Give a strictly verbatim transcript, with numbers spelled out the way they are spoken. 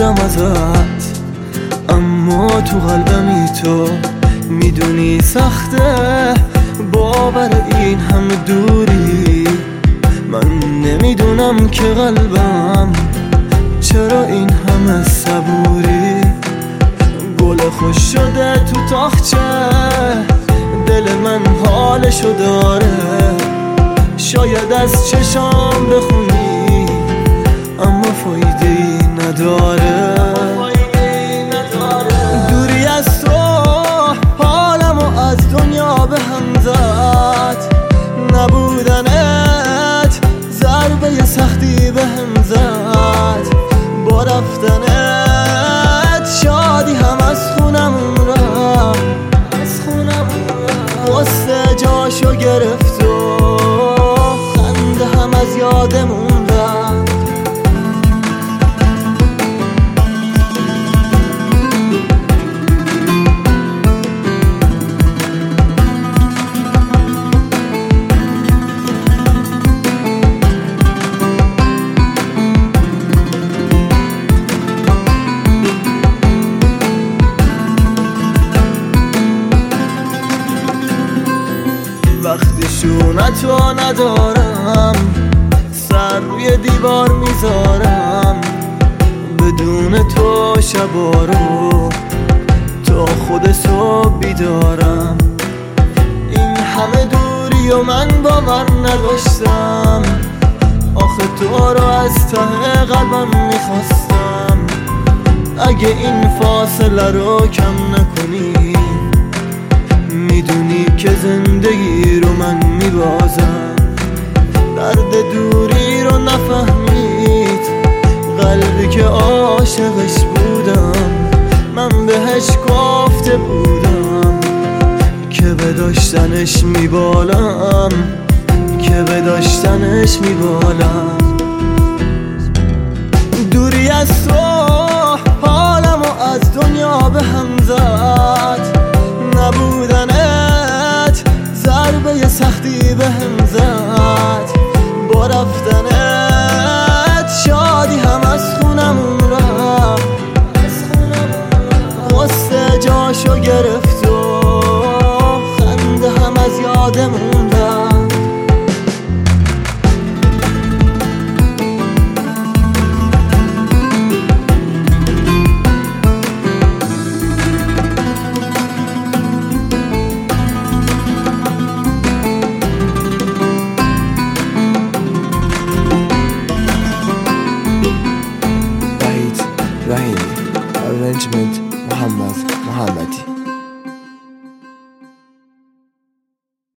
بودم ازت، اما تو قلبمی تو میدونی سخته باور این هم دوری. من نمیدونم که قلبم چرا این همه صبوری. گل خوش شده تو تاخچه، دل من حالشو داره. شاید از چشام بخونی اما فایده ای نداره. دوری از تو حالمو از دنیا به هم زد، نبودنت ضربه سختی به هم زد. با رفتنت شادی هم از خونمون رفت، غصه جاشو گرفت و خنده هم از یادمون رفت. وقتی شونتو ندارم سر روی دیوار میذارم، بدون تو شبا رو تا خود صبح بیدارم. این همه دوری و من باور نداشتم، آخه تو رو از ته قلبم میخواستم. اگه این فاصله رو کم نکنی میدونی که زندگی رو من میبازم. درد دوری رو نفهمید قلبی که عاشقش بودم. من بهش گفته بودم که به داشتنش میبالم، که به داشتنش میبالم. دوری از تو حالمو از دنیا به هم زد، نبودنت ضربه سختی به هم زد. با رفتنت شادی هم از خونمون رفت، غصه جاشو گرفت و خنده هم از یادمون رفت. Arrangement Muhammad Muhammadi.